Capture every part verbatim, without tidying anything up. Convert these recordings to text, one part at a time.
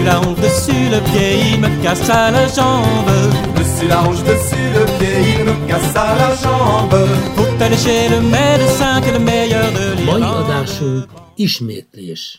la hanche dessus le pied, il me cassa la jambe. Dessus la hanche, dessus le pied, il me cassa la jambe. Faut aller chez le médecin, que le meilleur de l'Irlande. Mai adásunk ismétlés.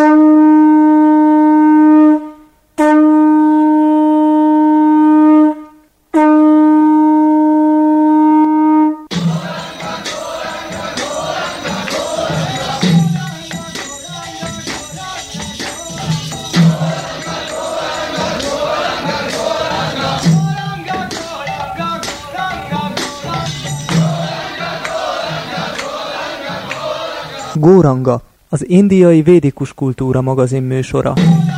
Góranga, az indiai védikus kultúra magazin műsora.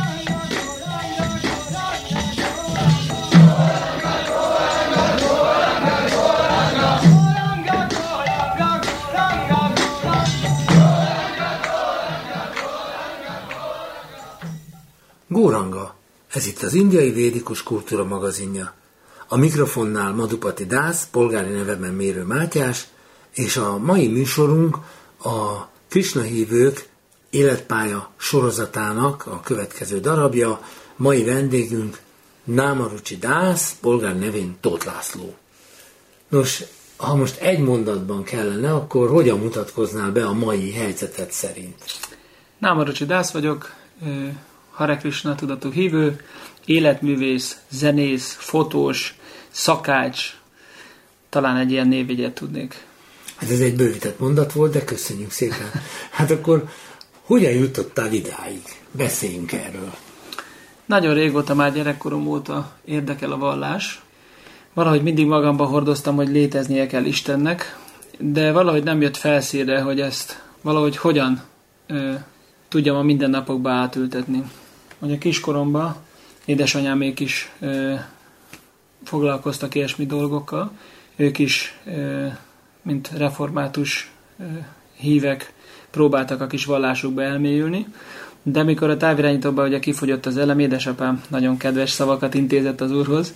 Góranga, ez itt az indiai védikus kultúra magazinja. A mikrofonnál Madhupati Dász, polgári nevemben Mérő Mátyás, és a mai műsorunk a Krishna hívők életpálya sorozatának a következő darabja. Mai vendégünk Námarucsi Dász, polgár nevén Tóth László. Nos, ha most egy mondatban kellene, akkor hogyan mutatkoznál be a mai helyzetet szerint? Námarucsi Dász vagyok, Hare Krishna tudatú hívő, életművész, zenész, fotós, szakács, talán egy ilyen névjegyet tudnék. Hát ez egy bővített mondat volt, de köszönjük szépen. Hát akkor hogyan jutottál idáig? Beszéljünk erről. Nagyon régóta, már gyerekkorom óta érdekel a vallás. Valahogy mindig magamban hordoztam, hogy léteznie kell Istennek, de valahogy nem jött felszínre, hogy ezt valahogy hogyan ö, tudjam a mindennapokba átültetni. Hogy a kiskoromban édesanyámék is ö, foglalkoztak ilyesmi dolgokkal. Ők is, ö, mint református ö, hívek, próbáltak a kis vallásukba elmélyülni. De mikor a távirányítóban ugye kifogyott az elem, édesapám nagyon kedves szavakat intézett az Úrhoz,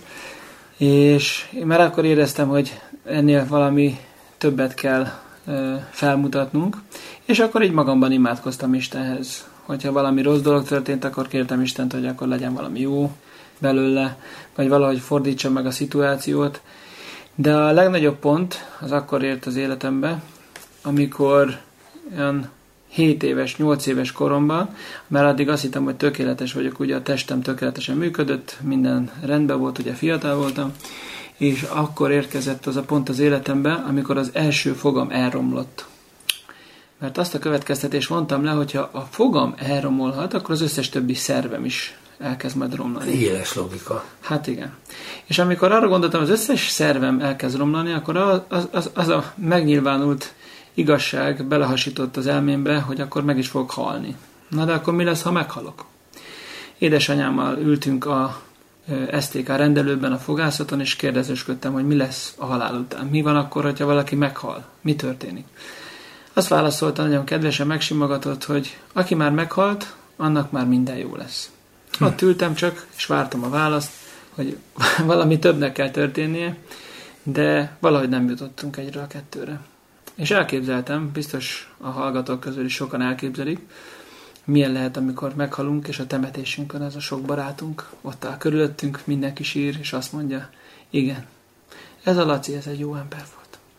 és én már akkor éreztem, hogy ennél valami többet kell ö, felmutatnunk, és akkor így magamban imádkoztam Istenhez. Hogyha valami rossz dolog történt, akkor kértem Istent, hogy akkor legyen valami jó belőle, vagy valahogy fordítsa meg a szituációt. De a legnagyobb pont az akkor ért az életembe, amikor olyan hét éves, nyolc éves koromban, mert addig azt hittem, hogy tökéletes vagyok, ugye a testem tökéletesen működött, minden rendben volt, ugye fiatal voltam, és akkor érkezett az a pont az életembe, amikor az első fogam elromlott. Mert azt a következtetést mondtam le, hogyha a fogam elromolhat, akkor az összes többi szervem is elkezd majd romlani. Éles logika. Hát igen. És amikor arra gondoltam, az összes szervem elkezd romlani, akkor az, az, az, az a megnyilvánult igazság belehasított az elmémbe, hogy akkor meg is fogok halni. Na de akkor mi lesz, ha meghalok? Édesanyámmal ültünk a es té ká rendelőben a fogászaton, és kérdezősködtem, hogy mi lesz a halál után. Mi van akkor, hogyha valaki meghal? Mi történik? Azt válaszolta nagyon kedvesen, megsimogatott, hogy aki már meghalt, annak már minden jó lesz. Hm. Ott ültem csak, és vártam a választ, hogy valami többnek kell történnie, de valahogy nem jutottunk egyre a kettőre. És elképzeltem, biztos a hallgatók közül is sokan elképzelik, milyen lehet, amikor meghalunk, és a temetésünkön ez a sok barátunk ott áll körülöttünk, mindenki sír, és azt mondja, igen, ez a Laci, ez egy jó ember volt.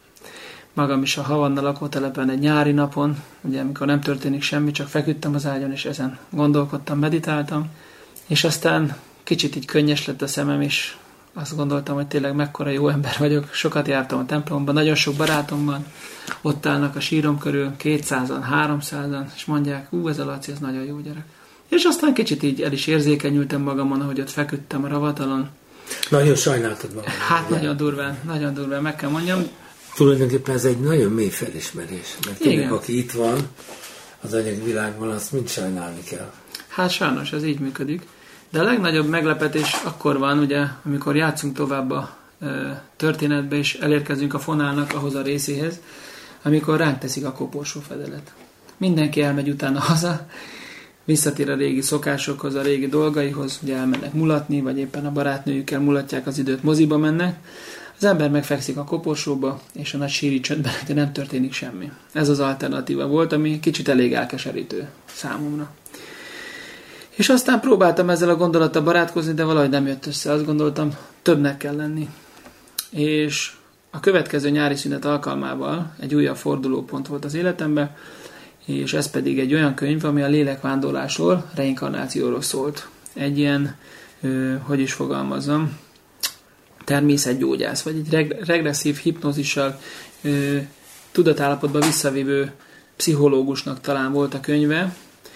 Magam is a Havanna lakótelepen egy nyári napon, ugye amikor nem történik semmi, csak feküdtem az ágyon, és ezen gondolkodtam, meditáltam, és aztán kicsit így könnyes lett a szemem, és azt gondoltam, hogy tényleg mekkora jó ember vagyok. Sokat jártam a templomban, nagyon sok barátom van, ott állnak a sírom körül, kétszázan, háromszázan, és mondják, ú, ez a Laci, ez nagyon jó gyerek. És aztán kicsit így el is érzékenyültem magamon, ahogy ott feküdtem a ravatalon. Nagyon sajnáltad magam. Hát ugye? nagyon durván, nagyon durván, meg kell mondjam. Tulajdonképpen ez egy nagyon mély felismerés, mert tudjuk, aki itt van az anyagvilágban, azt mind sajnálni kell. Hát sajnos, ez így működik. De a legnagyobb meglepetés akkor van, ugye, amikor játszunk tovább a e, történetbe, és elérkezünk a fonálnak ahhoz a részéhez, amikor ránk teszik a koporsó fedelet. Mindenki elmegy utána haza, visszatér a régi szokásokhoz, a régi dolgaihoz, ugye elmennek mulatni, vagy éppen a barátnőjükkel mulatják az időt, moziba mennek. Az ember megfekszik a koporsóba, és a nagy síri csöndben, de nem történik semmi. Ez az alternatíva volt, ami kicsit elég elkeserítő számomra. És aztán próbáltam ezzel a gondolattal barátkozni, de valahogy nem jött össze. Azt gondoltam, többnek kell lenni. És a következő nyári szünet alkalmával egy újabb fordulópont volt az életemben, és ez pedig egy olyan könyv, ami a lélekvándorlásról, reinkarnációról szólt. Egy ilyen, ö, hogy is fogalmazzam, természetgyógyász, vagy egy reg- regresszív hipnózissal ö, tudatállapotba visszavívő pszichológusnak talán volt a könyve,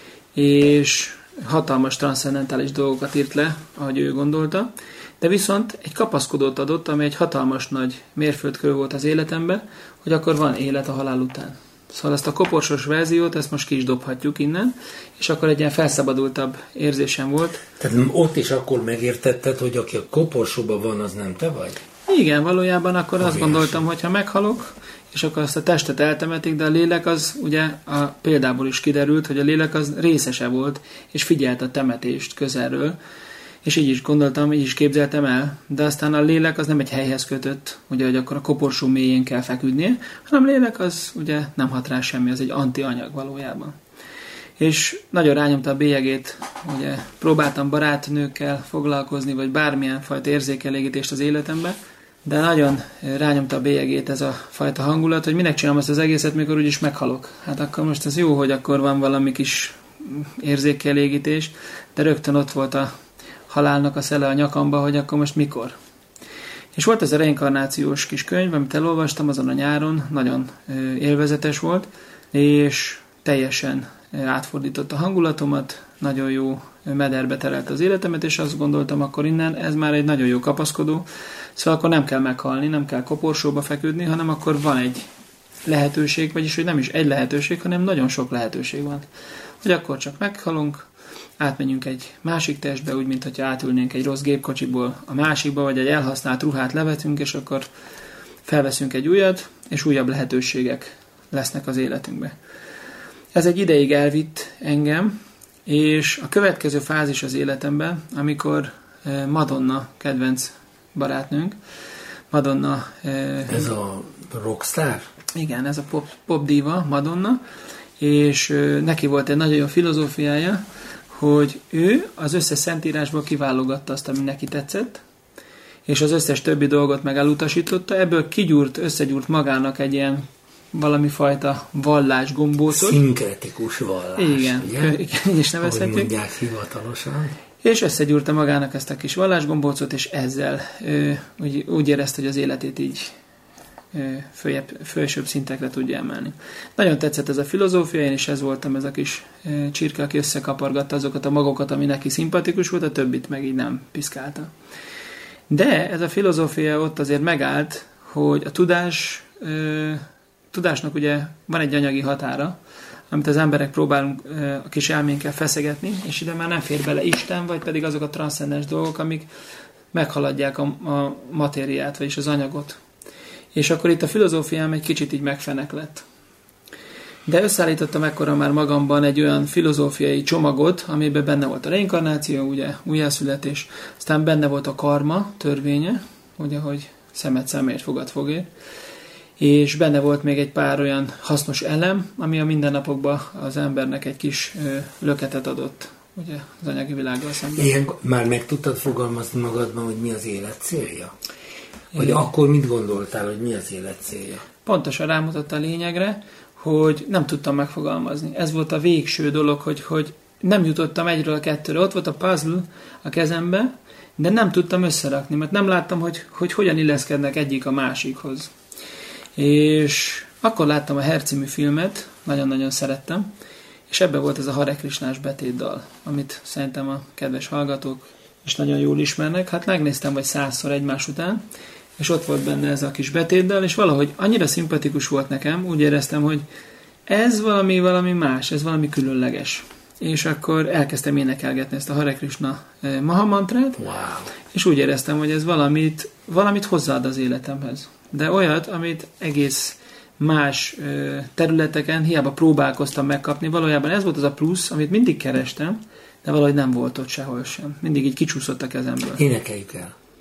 és hatalmas transzcendentális dolgokat írt le, ahogy ő gondolta, de viszont egy kapaszkodót adott, ami egy hatalmas nagy mérföldkő volt az életemben, hogy akkor van élet a halál után. Szóval ezt a koporsos verziót, ezt most ki is dobhatjuk innen, és akkor egy ilyen felszabadultabb érzésem volt. Tehát ott is akkor megértetted, hogy aki a koporsóban van, az nem te vagy? Igen, valójában akkor Óriási. Azt gondoltam, hogy ha meghalok, és akkor azt a testet eltemetik, de a lélek az ugye a példából is kiderült, hogy a lélek az részese volt, és figyelt a temetést közelről, és így is gondoltam, így is képzeltem el, de aztán a lélek az nem egy helyhez kötött, ugye, hogy akkor a koporsó mélyén kell feküdnie, hanem a lélek az ugye nem hat rá semmi, az egy antianyag valójában. És nagyon rányomta a bélyegét, ugye próbáltam barátnőkkel foglalkozni, vagy bármilyen fajta érzékelégítést az életembe, de nagyon rányomta a bélyegét ez a fajta hangulat, hogy minek csinálom ezt az egészet, mikor úgyis meghalok. Hát akkor most ez jó, hogy akkor van valami kis érzékelégítés, de rögtön ott volt a halálnak a szele a nyakamba, hogy akkor most mikor. És volt ez a reinkarnációs kis könyv, amit elolvastam azon a nyáron, nagyon élvezetes volt, és teljesen átfordított a hangulatomat, nagyon jó mederbe terelt az életemet, és azt gondoltam akkor innen, ez már egy nagyon jó kapaszkodó, szóval akkor nem kell meghalni, nem kell koporsóba feküdni, hanem akkor van egy lehetőség, vagyis hogy nem is egy lehetőség, hanem nagyon sok lehetőség van. Hogy akkor csak meghalunk, átmenjünk egy másik testbe, úgy, mint hogyha átülnénk egy rossz gépkocsiból a másikba, vagy egy elhasznált ruhát levetünk, és akkor felveszünk egy újat, és újabb lehetőségek lesznek az életünkbe. Ez egy ideig elvitt engem, és a következő fázis az életemben, amikor Madonna kedvenc barátnőnk, Madonna... Ez a rockstar? Igen, ez a pop, pop diva, Madonna, és neki volt egy nagyon jó filozófiája, hogy ő az összes szentírásból kiválogatta azt, ami neki tetszett, és az összes többi dolgot meg elutasította, ebből kigyúrt, összegyúrt magának egy ilyen valami fajta vallás gombócot. Szinkretikus vallás. Igen, ugye? igen, így is nevezhetjük. Ahogy mondják hivatalosan. És összegyúrta magának ezt a kis vallásgombócot, és ezzel ő, úgy, úgy érezte, hogy az életét így följebb, felsőbb szintekre tudja emelni. Nagyon tetszett ez a filozófia, én is ez voltam, ez a kis csirke, aki összekapargatta azokat a magokat, ami neki szimpatikus volt, a többit meg így nem piszkálta. De ez a filozófia ott azért megállt, hogy a tudás, tudásnak ugye van egy anyagi határa, amit az emberek próbálunk a kis elménkkel feszegetni, és ide már nem fér bele Isten, vagy pedig azok a transzcendens dolgok, amik meghaladják a, a matériát, vagyis az anyagot. És akkor itt a filozófiám egy kicsit így megfeneklett. De összeállítottam ekkora már magamban egy olyan filozófiai csomagot, amiben benne volt a reinkarnáció, ugye, újjászületés, aztán benne volt a karma törvénye, ugye, hogy szemet szemért, fogad fogért, és benne volt még egy pár olyan hasznos elem, ami a mindennapokban az embernek egy kis ö, löketet adott, ugye, az anyagi világgal szemben. Ilyen már meg tudtad fogalmazni magadban, hogy mi az élet célja? Vagy Igen. Akkor mit gondoltál, hogy mi az élet célja? Pontosan rámutatta a lényegre, hogy nem tudtam megfogalmazni. Ez volt a végső dolog, hogy, hogy nem jutottam egyről a kettőre. Ott volt a puzzle a kezembe, de nem tudtam összerakni, mert nem láttam, hogy, hogy hogyan illeszkednek egyik a másikhoz. És akkor láttam a Her című filmet, nagyon-nagyon szerettem, és ebben volt ez a Hare Krishnás betétdal, amit szerintem a kedves hallgatók is nagyon jól ismernek. Hát megnéztem vagy százszor egymás után, és ott volt benne ez a kis betétdal, és valahogy annyira szimpatikus volt nekem, úgy éreztem, hogy ez valami, valami más, ez valami különleges. És akkor elkezdtem énekelgetni ezt a Hare Krishna Mahamantrát, wow. És úgy éreztem, hogy ez valamit, valamit hozzáad az életemhez. De olyat, amit egész más területeken hiába próbálkoztam megkapni, valójában ez volt az a plusz, amit mindig kerestem, de valahogy nem volt ott sehol sem. Mindig így kicsúszott a kezemből. Énekeljük el.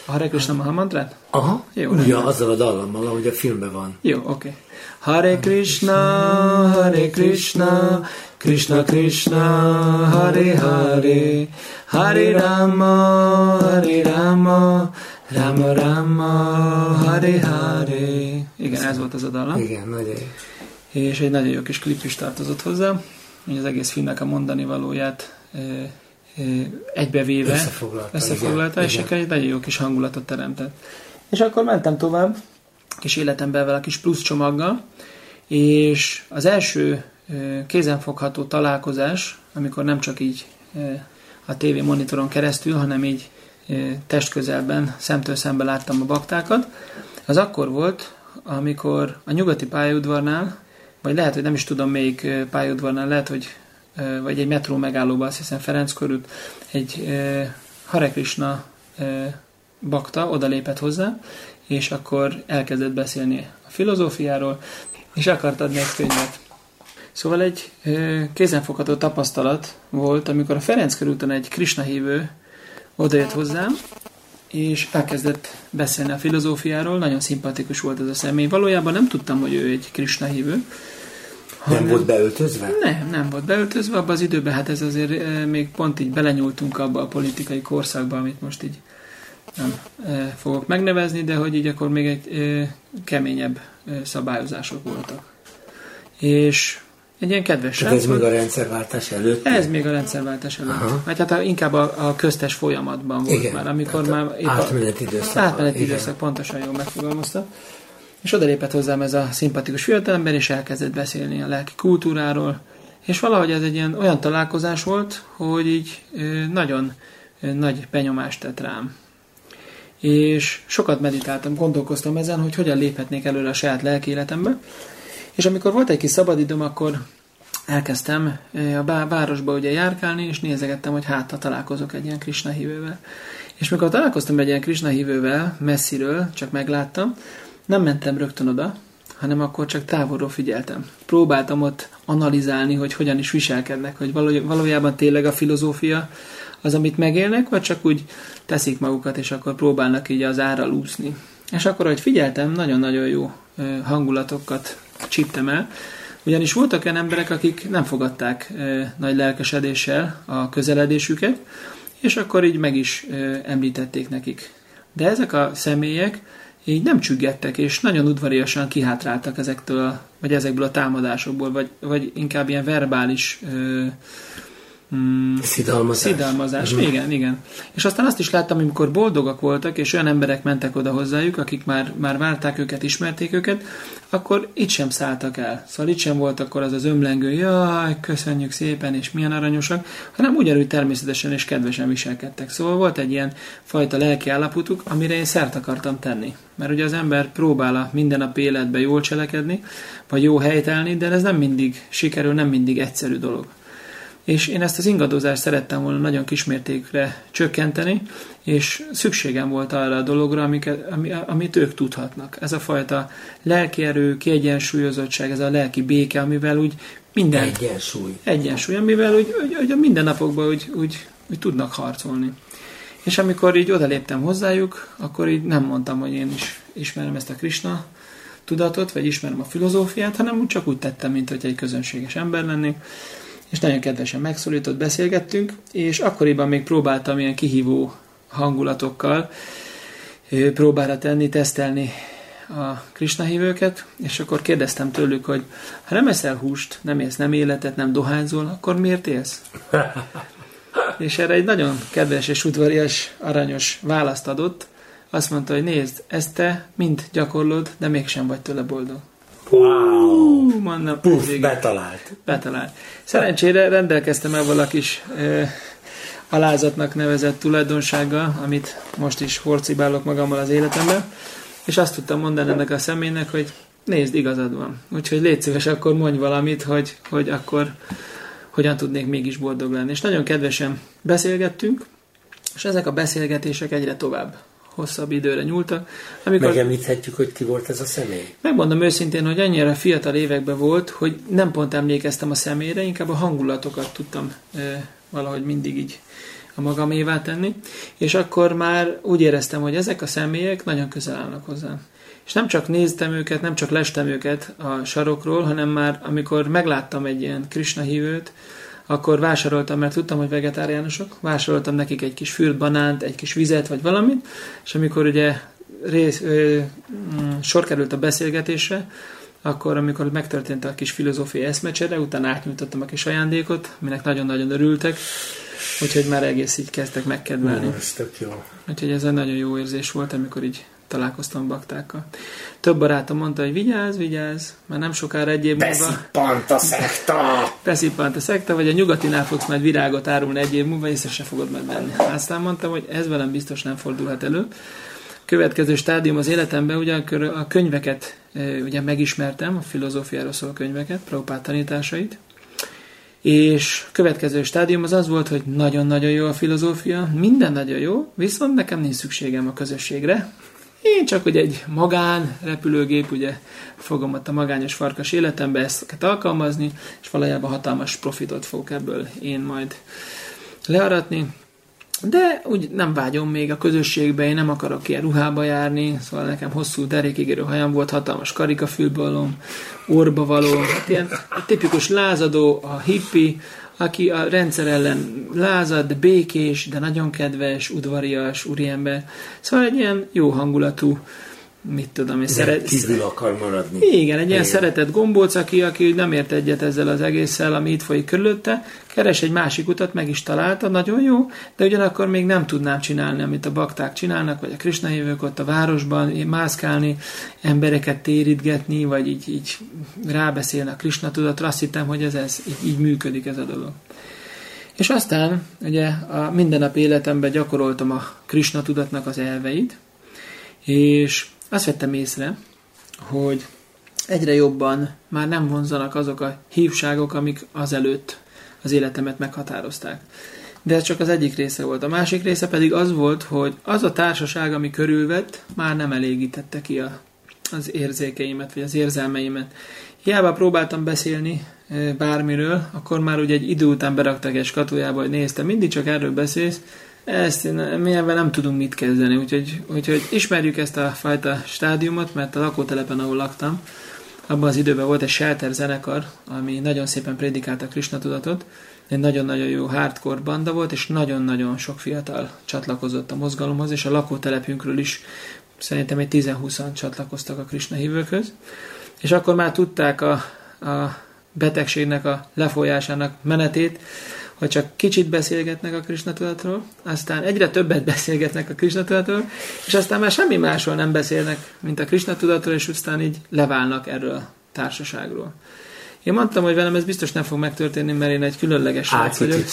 A Hare Krishna Mahamantrát? Aha, jó, ugye azzal a dallammal, ahogy a filmben van. Jó, oké. Okay. Hare Krishna, Hare Krishna, Krishna Krishna, Hare Hare, Hare Rama, Hare Rama, Rama Rama, Hare Hare. Igen, ez volt az a dallam. Igen, nagyon jó. És egy nagyon jó kis klip is tartozott hozzá, hogy az egész filmnek a mondani valóját e, e, egybevéve összefoglalta, összefoglalta igen, és igen. egy nagyon jó kis hangulatot teremtett. És akkor mentem tovább, kis életemben vele a kis plusz csomaggal, és az első e, kézenfogható találkozás, amikor nem csak így e, a tévé monitoron keresztül, hanem így e, testközelben, szemtől szembe láttam a baktákat, az akkor volt, amikor a nyugati pályaudvarnál, vagy lehet, hogy nem is tudom melyik pályaudvarnál, lehet, hogy vagy egy metró megállóban, azt hiszem Ferenc körül, egy Hare Krishna bakta odalépett hozzá, és akkor elkezdett beszélni a filozófiáról, és akart adni egy könyvet. Szóval egy kézenfogható tapasztalat volt, amikor a Ferenc körúton egy Krishna hívő odajött hozzám, és elkezdett beszélni a filozófiáról, nagyon szimpatikus volt ez a személy. Valójában nem tudtam, hogy ő egy Krishna hívő. Nem hanem... volt beöltözve? Nem, nem volt beöltözve. Abban az időben, hát ez azért e, még pont így belenyúltunk abba a politikai korszakba, amit most így nem e, fogok megnevezni, de hogy így akkor még egy e, keményebb e, szabályozások voltak. És egy ilyen kedves srác. Ez még a rendszerváltás előtt? Ez még a rendszerváltás előtt. Aha. Vagy hát inkább a, a köztes folyamatban volt. Igen, már, amikor már átmeneti időszak. Átmeneti időszak, pontosan jól megfogalmazta. És odalépett hozzám ez a szimpatikus fiatalember, és elkezdett beszélni a lelki kultúráról. És valahogy ez egy ilyen olyan találkozás volt, hogy így nagyon nagy benyomást tett rám. És sokat meditáltam, gondolkoztam ezen, hogy hogyan léphetnék előre a saját lelki életembe. És amikor volt egy kis szabadidőm, akkor elkezdtem a városba ugye járkálni, és nézegettem, hogy hát, ha találkozok egy ilyen Krishna hívővel. És mikor találkoztam egy ilyen Krishna hívővel, messziről, csak megláttam, nem mentem rögtön oda, hanem akkor csak távolról figyeltem. Próbáltam ott analizálni, hogy hogyan is viselkednek, hogy valójában tényleg a filozófia az, amit megélnek, vagy csak úgy teszik magukat, és akkor próbálnak így az árral úszni. És akkor, hogy figyeltem, nagyon-nagyon jó hangulatokat csíptem el, ugyanis voltak olyan emberek, akik nem fogadták e, nagy lelkesedéssel a közeledésüket, és akkor így meg is e, említették nekik. De ezek a személyek így nem csüggettek, és nagyon udvariasan kihátráltak ezektől, vagy ezekből a támadásokból, vagy, vagy inkább ilyen verbális e, Mm, szidalmazás. Szidalmazás, uh-huh. igen, igen. És aztán azt is láttam, amikor boldogak voltak, és olyan emberek mentek oda hozzájuk, akik már, már várták őket, ismerték őket, akkor itt sem szálltak el. Szóval itt sem volt akkor az az ömlengő, jaj, köszönjük szépen, és milyen aranyosak, hanem ugyanúgy természetesen és kedvesen viselkedtek. Szóval volt egy ilyen fajta lelki állapotuk, amire én szert akartam tenni. Mert ugye az ember próbál a mindennapi életben jól cselekedni, vagy jó helytállni, de ez nem mindig sikerül, nem mindig egyszerű dolog. És én ezt az ingadozást szerettem volna nagyon kismértékre csökkenteni, és szükségem volt arra a dologra, amiket, amit ők tudhatnak. Ez a fajta lelkierő, kiegyensúlyozottság, ez a lelki béke, amivel úgy minden... Egyensúly. Egyensúly, amivel úgy, úgy, úgy a mindennapokban úgy, úgy, úgy tudnak harcolni. És amikor így odaléptem hozzájuk, akkor így nem mondtam, hogy én is ismerem ezt a Krishna tudatot, vagy ismerem a filozófiát, hanem úgy csak úgy tettem, mint hogy egy közönséges ember lennék. És nagyon kedvesen megszólított, beszélgettünk, és akkoriban még próbáltam ilyen kihívó hangulatokkal próbára tenni, tesztelni a Krishna hívőket, és akkor kérdeztem tőlük, hogy ha nem eszel húst, nem élsz nem életet, nem dohányzol, akkor miért élsz? És erre egy nagyon kedves és udvarias, aranyos választ adott. Azt mondta, hogy nézd, ezt te mind gyakorlod, de mégsem vagy tőle boldog. Wow! Mondom, Puff, betalált. Betalált. Szerencsére rendelkeztem el valaki is e, alázatnak nevezett tulajdonsággal, amit most is horcibálok magammal az életemben, és azt tudtam mondani ennek a személynek, hogy nézd, igazad van. Úgyhogy légy szíves, akkor mondj valamit, hogy, hogy akkor hogyan tudnék mégis boldog lenni. És nagyon kedvesen beszélgettünk, és ezek a beszélgetések egyre tovább hosszabb időre nyúltak. Amikor... Megemlíthetjük, hogy ki volt ez a személy? Megmondom őszintén, hogy annyira fiatal években volt, hogy nem pont emlékeztem a személyre, inkább a hangulatokat tudtam e, valahogy mindig így a magamévá tenni, és akkor már úgy éreztem, hogy ezek a személyek nagyon közel állnak hozzám. És nem csak néztem őket, nem csak lestem őket a sarokról, hanem már amikor megláttam egy ilyen Krisna hívőt, akkor vásároltam, mert tudtam, hogy vegetáriánusok, vásároltam nekik egy kis fürt banánt, egy kis vizet, vagy valamit, és amikor ugye rész, ö, mm, sor került a beszélgetésre, akkor amikor megtörtént a kis filozófiai eszmecsere, utána átnyújtottam a kis ajándékot, aminek nagyon-nagyon örültek, úgyhogy már egész így kezdtek megkedvelni. Ó, ez tök jó. Úgyhogy ez egy nagyon jó érzés volt, amikor így találkoztam baktákkal. Több barátom mondta, hogy vigyázz, vigyázz, mert nem sokára egy év múlva... Beszippant a szekta! Beszippant a szekta, vagy a nyugatinál fogsz majd virágot árulni egy év múlva, észre se fogod majd venni. Aztán mondtam, hogy ez velem biztos nem fordulhat elő. Következő stádium az életemben, ugye a könyveket ugye megismertem, a filozófiáról szóló könyveket, Prabhupád tanításait, és következő stádium az az volt, hogy nagyon-nagyon jó a filozófia, minden nagyon jó, viszont nekem nincs szükségem a közösségre. Én csak hogy egy magán repülőgép, ugye fogom ott a magányos farkas életembe ezt alkalmazni, és valójában hatalmas profitot fogok ebből én majd learatni. De úgy nem vágyom még a közösségbe, én nem akarok ilyen ruhába járni, szóval nekem hosszú derékig érő hajam volt, hatalmas karikafülbalom, orba való, hát ilyen tipikus lázadó, a hippi, aki a rendszer ellen lázad, de békés, de nagyon kedves, udvarias úriember. Szóval egy ilyen jó hangulatú, mit tudom én, szeret... kívül akar maradni. Igen, egy ilyen igen. szeretett gombóc, aki, aki nem ért egyet ezzel az egésszel, ami itt folyik körülötte, keres egy másik utat, meg is találta, nagyon jó, de ugyanakkor még nem tudnám csinálni, amit a bakták csinálnak, vagy a Krisna hívők ott a városban, mászkálni, embereket térítgetni, vagy így, így rábeszélni a Krisna tudatra. Azt hittem, hogy ez, ez így, így működik ez a dolog. És aztán ugye a mindennapi életemben gyakoroltam a Krisna tudatnak az elveit, és azt vettem észre, hogy egyre jobban már nem vonzanak azok a hívságok, amik azelőtt az életemet meghatározták. De ez csak az egyik része volt. A másik része pedig az volt, hogy az a társaság, ami körülvett, már nem elégítette ki a, az érzékeimet, vagy az érzelmeimet. Hiába próbáltam beszélni bármiről, akkor már ugye egy idő után beraktak egy skatujába, hogy néztem, mindig csak erről beszélsz, ezt mi ebben nem tudunk mit kezdeni, úgyhogy, úgyhogy ismerjük ezt a fajta stádiumot, mert a lakótelepen, ahol laktam, abban az időben volt egy shelter zenekar, ami nagyon szépen prédikálta a Krisna tudatot, egy nagyon-nagyon jó hardcore banda volt, és nagyon-nagyon sok fiatal csatlakozott a mozgalomhoz, és a lakótelepünkről is szerintem egy tíz-húszan csatlakoztak a Krisna hívőkhöz, és akkor már tudták a, a betegségnek a lefolyásának menetét, hogy csak kicsit beszélgetnek a Krisna tudatról, aztán egyre többet beszélgetnek a Krisna tudatról, és aztán már semmi másról nem beszélnek, mint a Krisna tudatról, és aztán így leválnak erről a társaságról. Én mondtam, hogy velem ez biztos nem fog megtörténni, mert én egy különleges srác vagyok.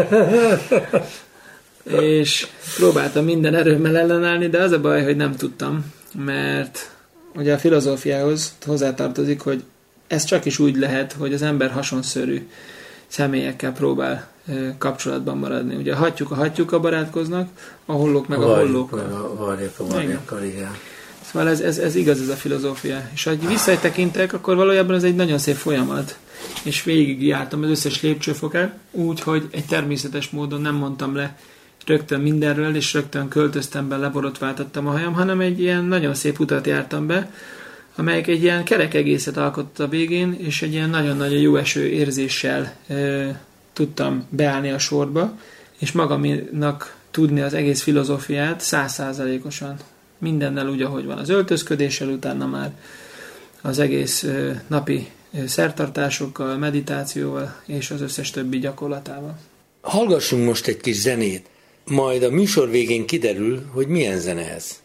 És próbáltam minden erőmmel ellenállni, de az a baj, hogy nem tudtam, mert ugye a filozófiához hozzátartozik, hogy ez csak is úgy lehet, hogy az ember hasonszörű személyekkel próbál e, kapcsolatban maradni. Ugye a hattyúk a hattyúkkal barátkoznak, a hollók meg a, a hollókkal. Varjuk a varjakkal, igen. Szóval ez, ez, ez igaz, ez a filozófia. És ha visszatekintek, akkor valójában ez egy nagyon szép folyamat. És végig jártam az összes lépcsőfokát, úgy, hogy egy természetes módon nem mondtam le rögtön mindenről, és rögtön költöztem be, leborotváltattam a hajam, hanem egy ilyen nagyon szép utat jártam be, amelyek egy ilyen kerek egészet alkotott a végén, és egy ilyen nagyon-nagyon jó eső érzéssel e, tudtam beállni a sorba, és magamnak tudni az egész filozófiát százszázalékosan. Mindennel úgy, ahogy van. Az öltözködéssel, utána már az egész e, napi e, szertartásokkal, meditációval, és az összes többi gyakorlatával. Hallgassunk most egy kis zenét, majd a műsor végén kiderül, hogy milyen zene ez.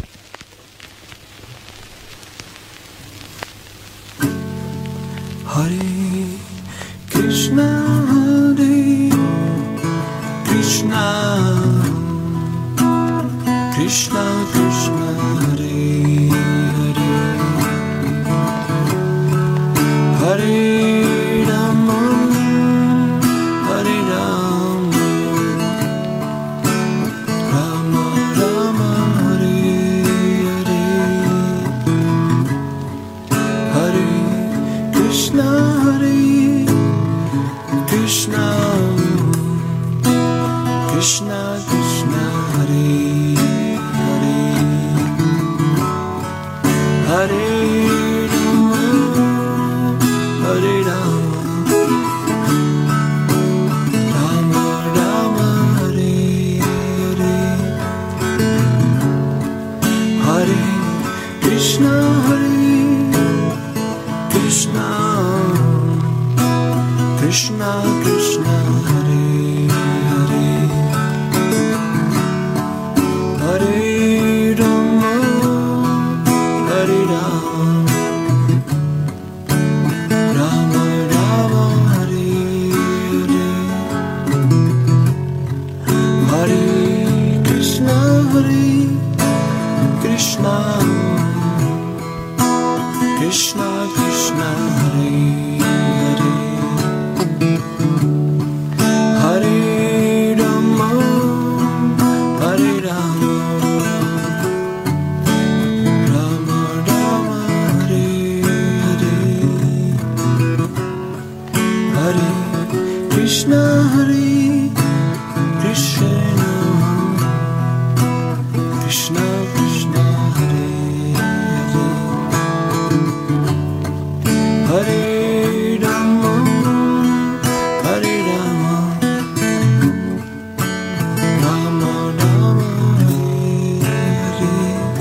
Hare Krishna, Hare Krishna, Krishna Krishna, Hare Hare, Hare Rama, Hare Rama, Rama Rama, Hare Hare, Hare Krishna, Hare Krishna, Krishna Krishna Hare Hare Hare Rama Hare Rama Rama Rama Hare Hare Hare Krishna Hare Krishna Krishna Krishna Hare Hare Hare Rama Hare Rama Rama Rama Hare Hare Hare Krishna Hare Krishna Krishna Krishna Hare Hare Hare Rama Hare Rama Rama Rama Hare Hare Hare Krishna Hare Krishna Krishna Krishna Hare Hare Hare Rama Hare Rama Rama Rama Hare Hare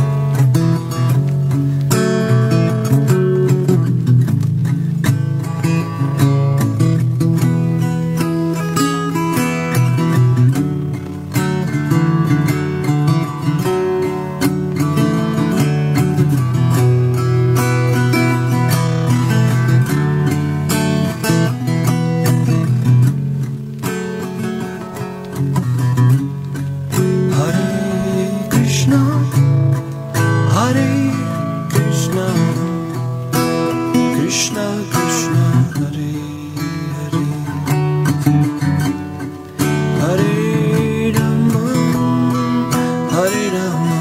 Hare Krishna Hare Krishna Krishna Krishna Hare Hare Hare Rama Hare Rama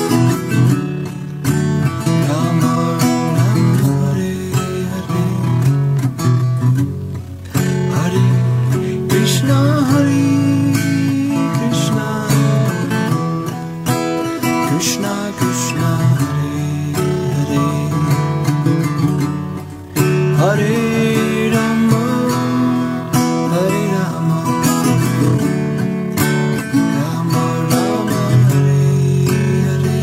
Rama Rama Hare Hare Hare Krishna Hare Krishna Krishna Krishna Hare Hare Hare Rama Hare Rama Rama Rama Hare Hare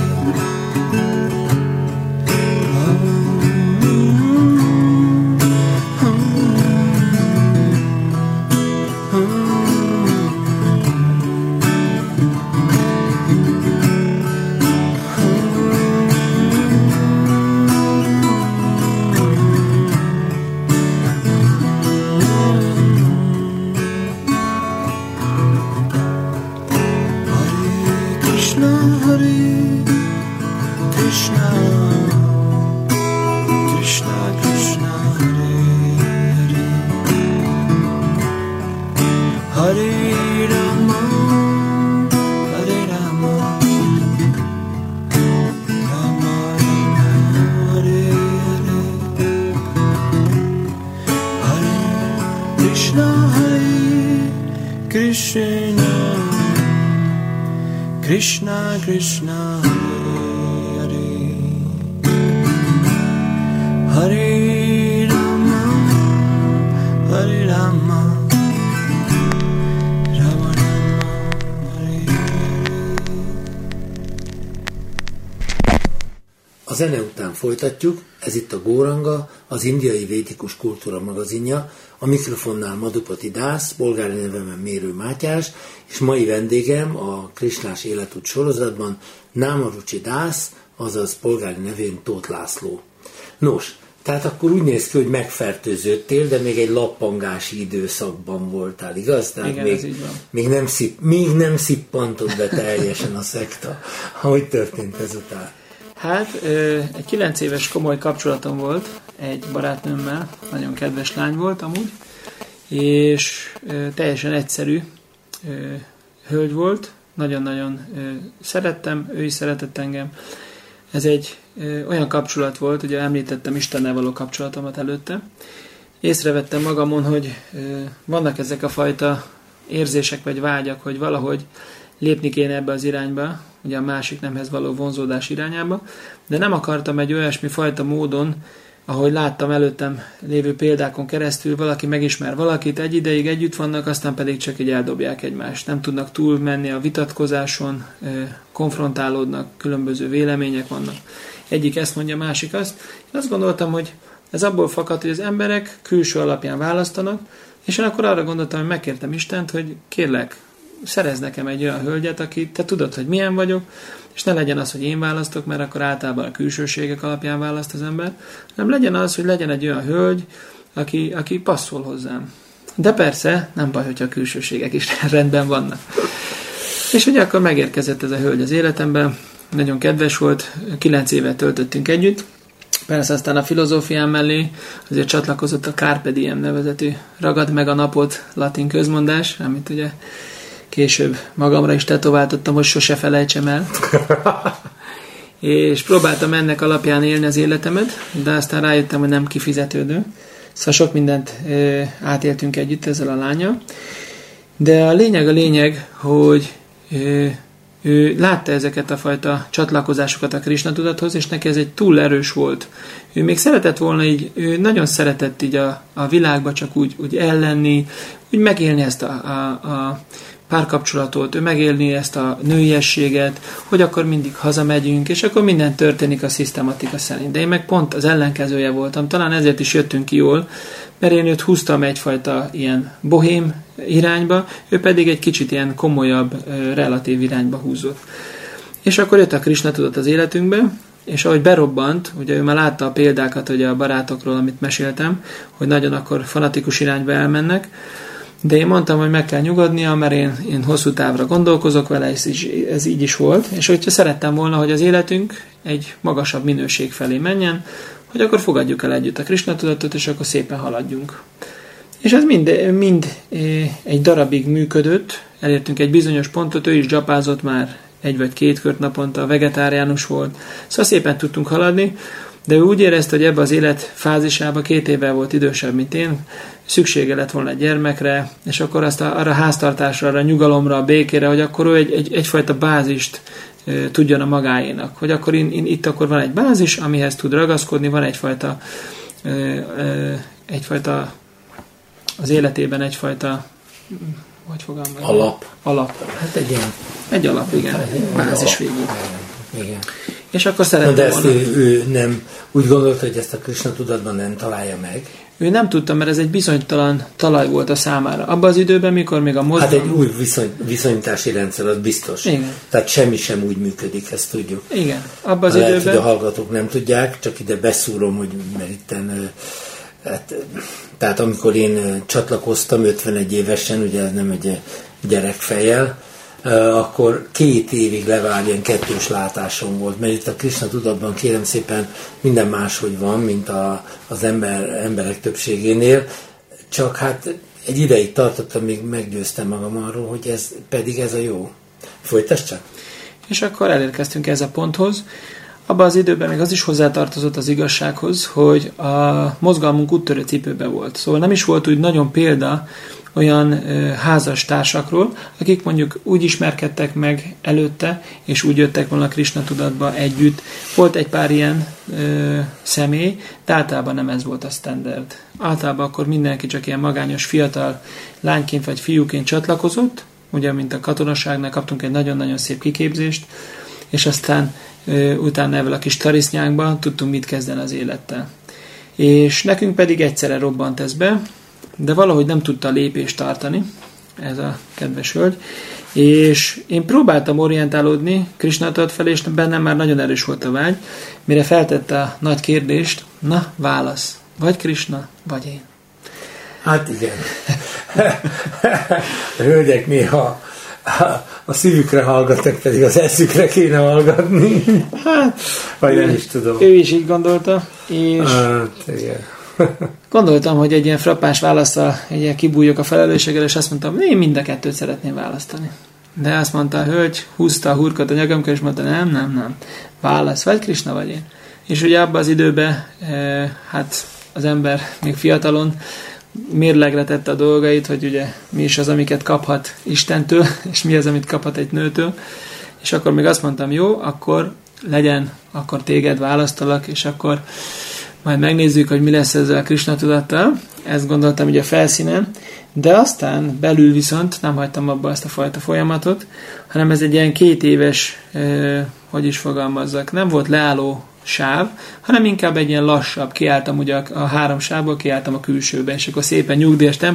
Krishna Hare Krishna Krishna Krishna Hare Hare Hare Rama Hare Rama Rama Rama Hare Hare Hare Krishna Hare Krishna Krishna Krishna Hare Hare Hare Rama Hare Rama Rama Rama Hare Hare. A zene után folytatjuk, ez itt a Góranga, az indiai védikus kultúra magazinja, a mikrofonnál Madhupati Dász, polgári nevemen Mérő Mátyás, és mai vendégem a Krisnás életút sorozatban Námarucsi Dász, azaz polgári nevén Tóth László. Nos, tehát akkor úgy néz ki, hogy megfertőződtél, de még egy lappangási időszakban voltál, igaz? Tehát igen, még, ez így van. Még nem, szip, még nem szippantott be teljesen a szekta. Hogy történt ezután? Hát egy kilenc éves komoly kapcsolatom volt egy barátnőmmel, nagyon kedves lány volt amúgy, és teljesen egyszerű hölgy volt, nagyon-nagyon szerettem, ő is szeretett engem. Ez egy olyan kapcsolat volt, ugye említettem Istennel való kapcsolatomat előtte. Észrevettem magamon, hogy vannak ezek a fajta érzések vagy vágyak, hogy valahogy lépni kéne ebbe az irányba, ugye a másik nemhez való vonzódás irányába, de nem akartam egy olyasmi fajta módon, ahogy láttam előttem lévő példákon keresztül, valaki megismer valakit, egy ideig együtt vannak, aztán pedig csak így eldobják egymást. Nem tudnak túl menni a vitatkozáson, konfrontálódnak, különböző vélemények vannak. Egyik ezt mondja, másik azt. Én azt gondoltam, hogy ez abból fakad, hogy az emberek külső alapján választanak, és én akkor arra gondoltam, hogy megkértem Istent, hogy kérlek, szerez nekem egy olyan hölgyet, aki te tudod, hogy milyen vagyok, és ne legyen az, hogy én választok, mert akkor általában a külsőségek alapján választ az ember, hanem legyen az, hogy legyen egy olyan hölgy, aki, aki passzol hozzám. De persze, nem baj, hogyha a külsőségek is rendben vannak. És ugye akkor megérkezett ez a hölgy az életemben, nagyon kedves volt, kilenc évet töltöttünk együtt, persze aztán a filozófián mellé azért csatlakozott a Carpe Diem nevezetű ragad meg a napot latin közmondás, amit ugye később magamra is tetováltottam, hogy sose felejtsem el. És próbáltam ennek alapján élni az életemet, de aztán rájöttem, hogy nem kifizetődő. Szóval sok mindent ö, átéltünk együtt ezzel a lánnyal. De a lényeg a lényeg, hogy ö, ő látta ezeket a fajta csatlakozásokat a Krisna tudathoz, és neki ez egy túl erős volt. Ő még szeretett volna így, ő nagyon szeretett így a, a világba csak úgy, úgy ellenni, úgy megélni ezt a, a, a párkapcsolatot, ő megélni ezt a nőiességet, hogy akkor mindig hazamegyünk, és akkor minden történik a szisztematika szerint. De én meg pont az ellenkezője voltam, talán ezért is jöttünk ki jól, mert én őt húztam egyfajta ilyen bohém irányba, ő pedig egy kicsit ilyen komolyabb, relatív irányba húzott. És akkor jött a Krisna tudat az életünkbe, és ahogy berobbant, ugye ő már látta a példákat ugye a barátokról, amit meséltem, hogy nagyon akkor fanatikus irányba elmennek, de én mondtam, hogy meg kell nyugodnia, mert én, én hosszú távra gondolkozok vele, ez, is, ez így is volt, és hogyha szerettem volna, hogy az életünk egy magasabb minőség felé menjen, hogy akkor fogadjuk el együtt a Krisna tudatot, és akkor szépen haladjunk. És ez mind, mind egy darabig működött, elértünk egy bizonyos pontot, ő is dzsapázott már egy vagy két kört naponta, vegetáriánus volt, szóval szépen tudtunk haladni, de ő úgy érezte, hogy ebbe az élet fázisába két évvel volt idősebb, mint én, szüksége lett volna egy gyermekre, és akkor azt a, arra a háztartásra, arra a nyugalomra, a békére, hogy akkor ő egy, egy, egyfajta bázist e, tudjon a magáénak. Hogy akkor in, in, itt akkor van egy bázis, amihez tud ragaszkodni, van egyfajta, e, e, egyfajta az életében egyfajta hogy fogalmazom? Alap. Alap. Hát egy ilyen. Egy alap, igen. Hát egy bázis végül. Igen. És akkor szerettem de ezt volna. ő, ő nem úgy gondolta, hogy ezt a Krisna tudatban nem találja meg. Ő nem tudta, mert ez egy bizonytalan talaj volt a számára. Abban az időben, mikor még a mozgalom... Hát egy új viszony, viszonyítási rendszer, az biztos. Igen. Tehát semmi sem úgy működik, ezt tudjuk. Igen. Abban az lehet, időben... hogy a hallgatók nem tudják, csak ide beszúrom, hogy mert itten... Hát, tehát amikor én csatlakoztam ötvenegy évesen, ugye ez nem egy gyerekfejjel, akkor két évig legalább ilyen kettős látásom volt, mert itt a Krisna tudatban kérem szépen minden máshogy van, mint a, az ember, emberek többségénél, csak hát egy ideig tartottam, még meggyőztem magam arról, hogy ez pedig ez a jó. Folytasd csak? És akkor elérkeztünk ez a ponthoz. Abban az időben még az is hozzátartozott az igazsághoz, hogy a mozgalmunk úttörő cipőben volt. Szóval nem is volt úgy nagyon példa olyan ö, házastársakról, akik mondjuk úgy ismerkedtek meg előtte, és úgy jöttek volna a Krisna tudatba együtt. Volt egy pár ilyen ö, személy, de általában nem ez volt a standard. Általában akkor mindenki csak ilyen magányos fiatal lányként vagy fiúként csatlakozott, ugye, mint a katonaságnál kaptunk egy nagyon-nagyon szép kiképzést, és aztán ö, utána ebből a kis tarisznyánkban tudtunk mit kezdeni az élettel. És nekünk pedig egyszerre robbant ez be, de valahogy nem tudta a lépést tartani, ez a kedves hölgy, és én próbáltam orientálódni Krisna tudat felé, és bennem már nagyon erős volt a vágy, mire feltette a nagy kérdést, na, válasz, vagy Krisna, vagy én. Hát igen. A hölgyek néha a szívükre hallgatnak, pedig az eszükre kéne hallgatni. Hát, vagy nem is tudom. Ő is így gondolta, és hát, igen. gondoltam, hogy egy ilyen frappáns választal egy ilyen kibújjak a felelősséggel, és azt mondtam, én mind a kettőt szeretném választani. De azt mondta a hölgy, húzta a hurkot a nyakamkör, és mondta, nem, nem, nem. Válasz, vagy Krisna, vagy én. És ugye abban az időben, e, hát az ember még fiatalon mérlegre tette a dolgait, hogy ugye mi is az, amiket kaphat Istentől, és mi az, amit kaphat egy nőtől. És akkor még azt mondtam, jó, akkor legyen, akkor téged választalak, és akkor majd megnézzük, hogy mi lesz ezzel a Krisna tudattal. Ezt gondoltam ugye a felszínen, de aztán belül viszont nem hagytam abba ezt a fajta folyamatot, hanem ez egy ilyen két éves, eh, hogy is fogalmazzak, nem volt leálló sáv, hanem inkább egy ilyen lassabb, kiálltam ugye a, a három sávból, kiálltam a külsőbe, és akkor szépen nyugdíjas